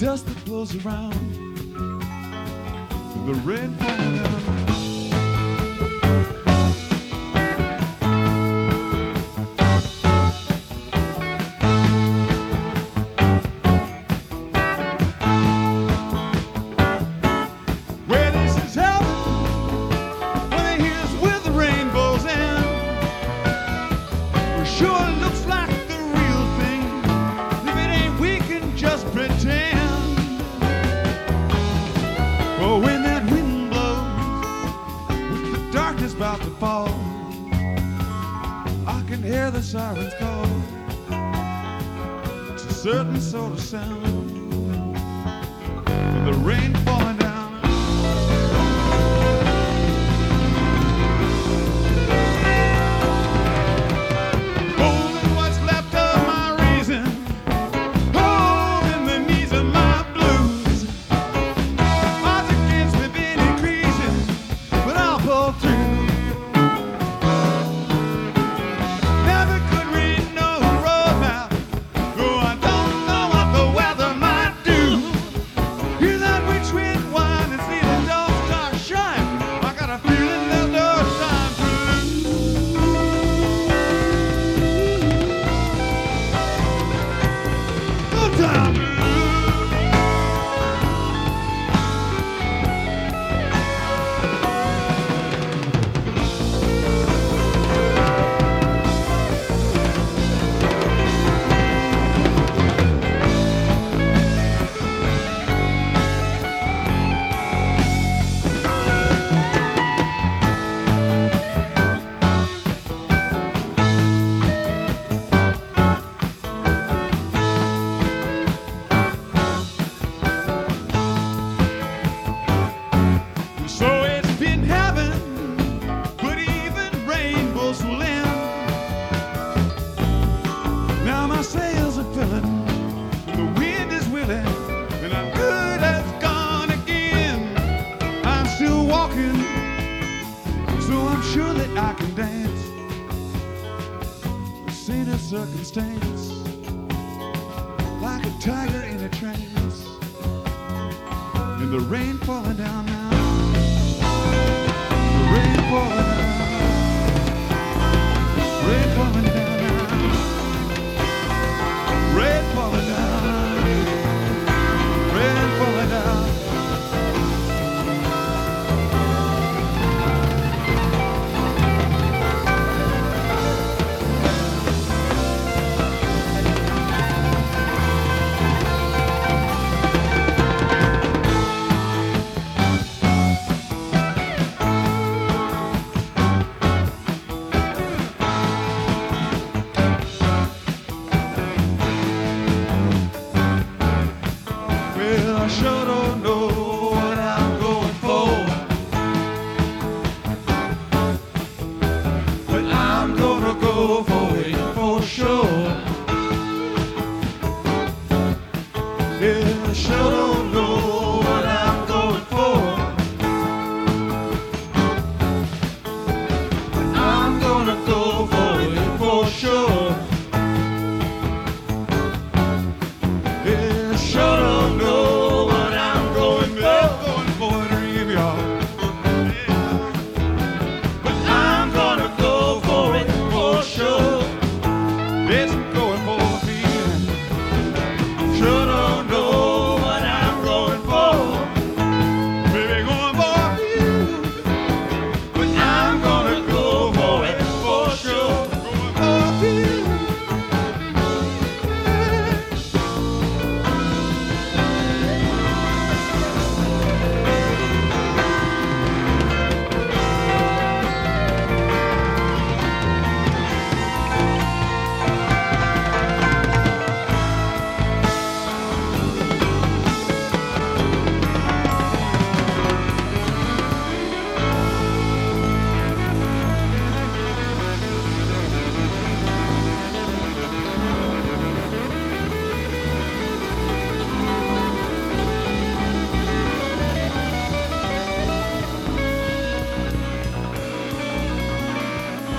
dust that blows around, the rain falling down. Well, this is heaven, when here's with the rainbows in. Well, sure it looks like the real thing. If it ain't, we can just pretend. Oh, when that wind blows, with the darkness about to fall, I can hear the sirens call. It's a certain sort of sound, with the rain falling down. Holding what's left of my reason, holding the knees of my blues. Odds against me been increasing, but I'll pull through. Never could read no road map, though I don't know what the weather might do. Hear that witch wind whine and see the dogs start shine. I got a feeling there's no time through. No time through. So it's been heaven, but even rainbows will end. Now my sails are filling, and the wind is willing, and I'm good as gone again. I'm still walking, so I'm sure that I can dance. This ain't a circumstance, like a tiger in a trance, and the rain falling down now. Rain falling down, rain falling down now, rain falling down, rain falling down. Well, I sure don't know what I'm going for, but I'm gonna go for it for sure. Yeah, I sure